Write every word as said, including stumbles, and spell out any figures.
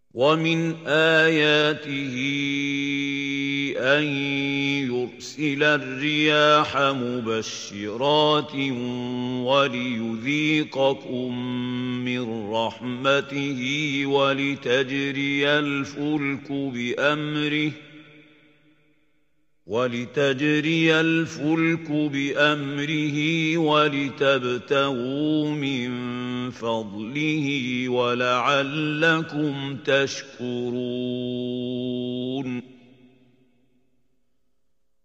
وَمِنْ آيَاتِهِ أَن يُرْسِلَ الرِّيَاحَ مُبَشِّرَاتٍ وَلِيُذِيقَكُم مِّن رَّحْمَتِهِ وَلِتَجْرِيَ الْفُلْكُ بِأَمْرِهِ وَلِتَجْرِيَ الْفُلْكُ بِأَمْرِهِ وَلِتَبْتَغُوا مِن فَضْلِهِ وَلَعَلَّكُمْ تَشْكُرُونَ